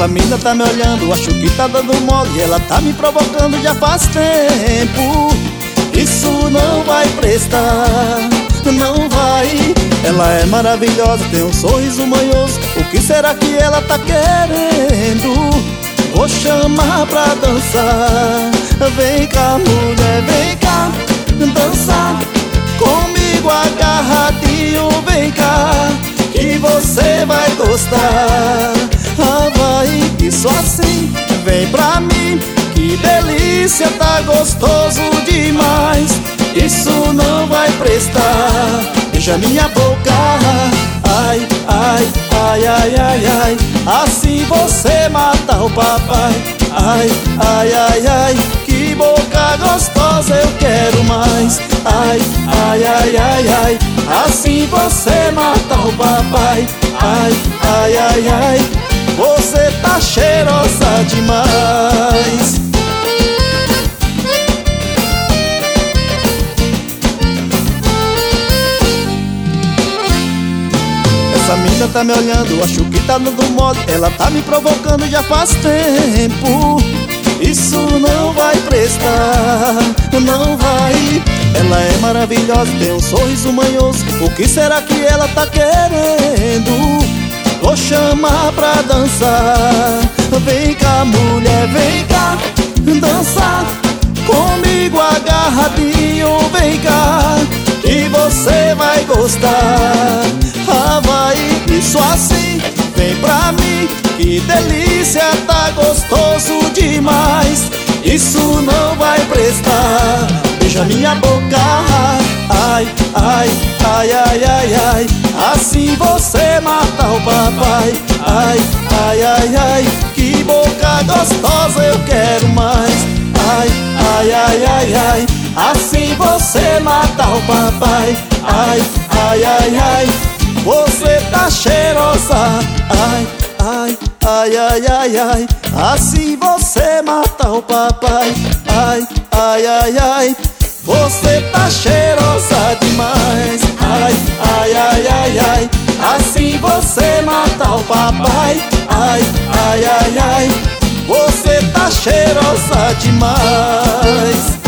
Essa mina tá me olhando, acho que tá dando mole. Ela tá me provocando já faz tempo. Isso não vai prestar, não vai. Ela é maravilhosa, tem um sorriso manhoso. O que será que ela tá querendo? Vou chamar pra dançar. Vem cá, mulher, vem cá dançar comigo agarradinho. Vem cá que você vai gostar. Ah, vai, isso assim, vem pra mim. Que delícia, tá gostoso demais. Isso não vai prestar. Beija minha boca, ai, ai, ai, ai, ai, ai. Assim você mata o papai. Ai, ai, ai, ai, que boca gostosa, eu quero mais. Ai, ai, ai, ai, ai, assim você mata o papai. Ai, ai, ai, ai, você tá cheirosa demais. Essa mina tá me olhando, acho que tá dando mole. Ela tá me provocando já faz tempo. Isso não vai prestar, não vai. Ela é maravilhosa, tem um sorriso manhoso. O que será que ela tá querendo? Vou chamar pra dançar. Vem cá, mulher, vem cá dançar comigo agarradinho. Vem cá que você vai gostar. Ah, vai, isso assim, vem pra mim. Que delícia, tá gostoso demais. Isso não vai prestar. Beija minha boca, ai, ai, ai, ai, ai, ai. Assim você mata o papai. Ai, ai, ai, ai, que boca gostosa, eu quero mais. Ai, ai, ai, ai, ai, assim você mata o papai. Ai, ai, ai, ai, você tá cheirosa. Ai, ai, ai, ai, ai, ai, assim você mata o papai. Ai, ai, ai, ai, você tá cheirosa demais. Ai, ai, ai, ai, ai, assim você mata o papai. Ai, ai, ai, ai, você tá cheirosa demais.